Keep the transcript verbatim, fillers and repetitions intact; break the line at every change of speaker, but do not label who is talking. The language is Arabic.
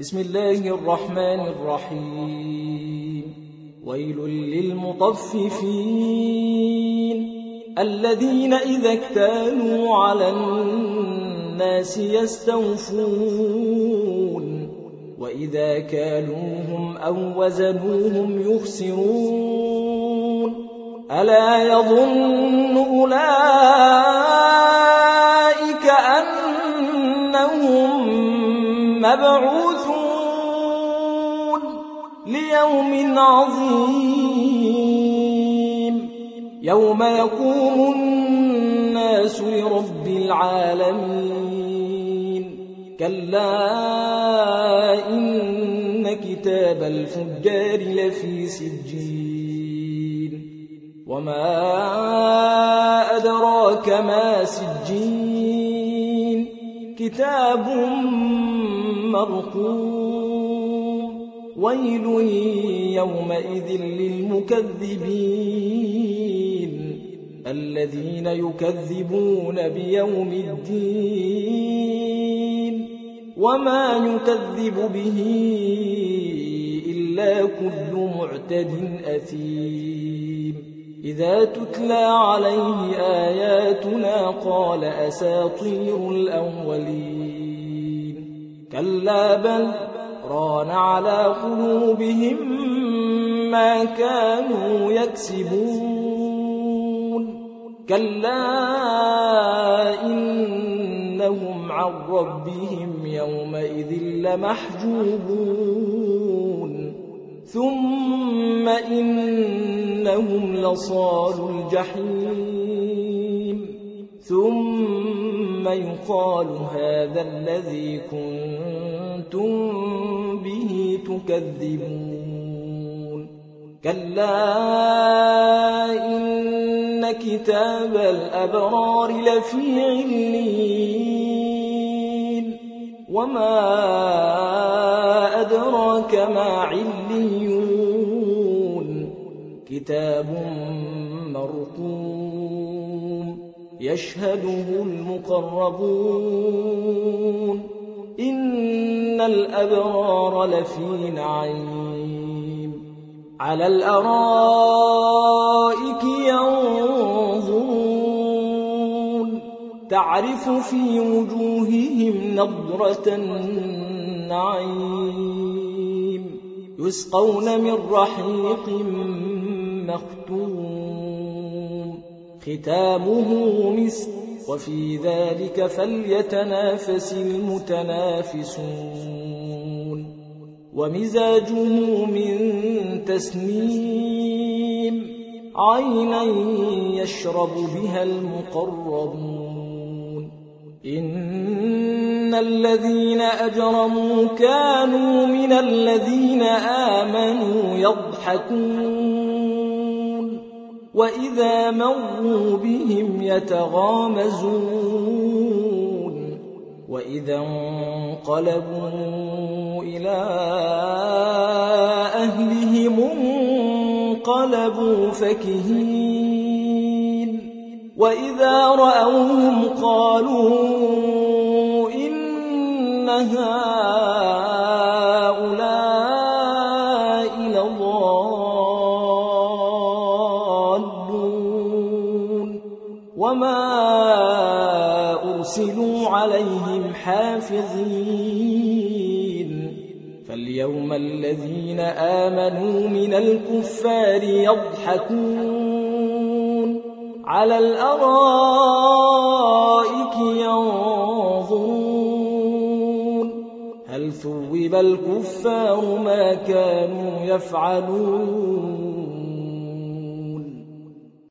بسم الله الرحمن الرحيم ويل للمطففين الذين إذا اكتالوا على الناس يستوفون وإذا كالوهم أو وزنوهم يخسرون ألا يظن أولئك أنهم مبعوثون ليوم عظيم يوم يقوم الناس لرب العالمين كلا إن كتاب الفجار لفي سجين وما أدراك ما سجين كتاب مرقوم ويل يومئذ للمكذبين الذين يكذبون بيوم الدين وما يكذب به إلا كل معتد أثيم إذا تتلى عليه آياتنا قال أساطير الأولين كلا بل ران على قلوبهم ما كانوا يكسبون كلا إنهم عن ربهم يومئذ لمحجوبون ثم إنهم لصالو الجحيم ثم يقال هذا الذي كنتم به تكذبون كلا إن كتاب الأبرار لفي عليين وما أدراك ما عليون كتاب مرقوم يشهده المقربون إن الأبرار لفي نعيم على الأرائك ينظرون تعرف في وجوههم نضرة النعيم يسقون من رحيق مختوم ختامه مسك وفي ذلك فليتنافس المتنافسون ومزاجه من تسنيم عينا يشرب بها المقربون إن الذين أجرموا كانوا من الذين آمنوا يضحكون وإذا مروا بهم يتغامزون وإذا انقلبوا إلى أهلهم انقلبوا فكهين وإذا رأوهم قالوا إن هؤلاء لضالون وما أرسلوا عليهم حافظين فاليوم الذين آمنوا من الكفار يضحكون على الأرائك ينظرون هل ثوب الكفار ما كانوا يفعلون